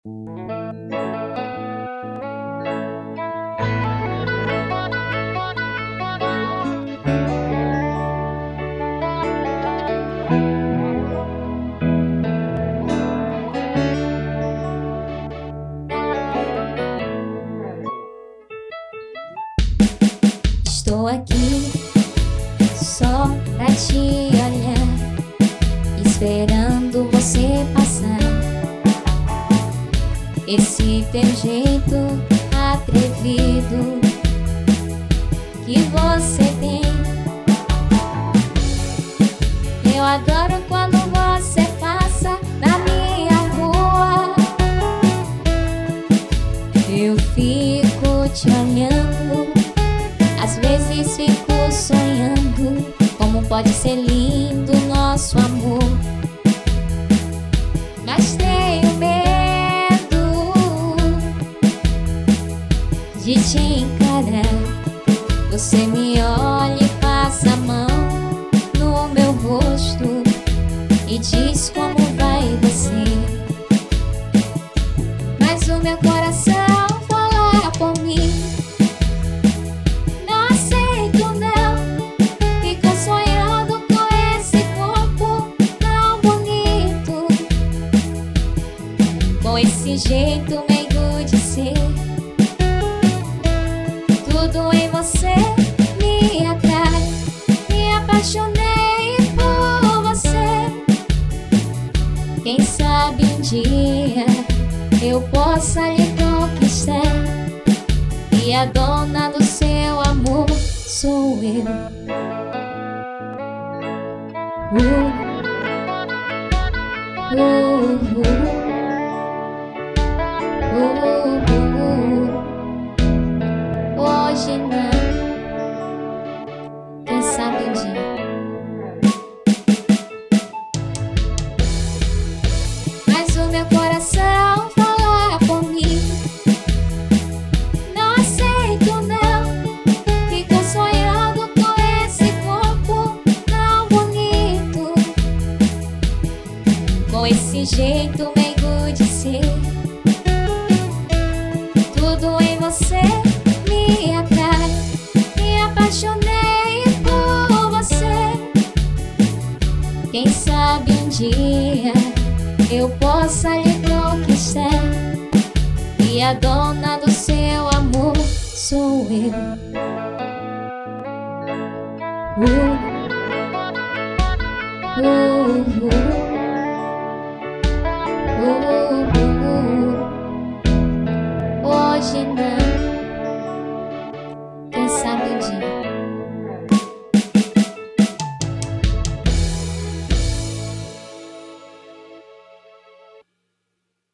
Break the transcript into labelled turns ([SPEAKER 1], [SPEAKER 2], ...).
[SPEAKER 1] Estou aqui só pra te olhar, esperando você passar. Esse teu jeito atrevido que você tem, eu adoro quando você passa na minha rua. Eu fico te olhando, às vezes fico sonhando como pode ser lindo nosso amor. Mas tenho medo de te encarar. Você me olha e passa a mão no meu rosto e diz como vai você. Mas o meu coração fala por mim. Não aceito não, fico sonhando com esse corpo tão bonito, com esse jeito meigo de ser. Tudo em você me atrai, me apaixonei por você. Quem sabe um dia eu possa lhe conquistar, e a dona do seu amor sou eu. Hoje não, quem sabe um dia. Mas o meu coração fala por mim. Não aceito não, fico sonhando com esse corpo tão bonito, com esse jeito meigo de ser. Tudo em você me atrai, me apaixonei por você. Quem sabe um dia eu possa lhe conquistar, e a dona do seu amor sou eu. Hoje não.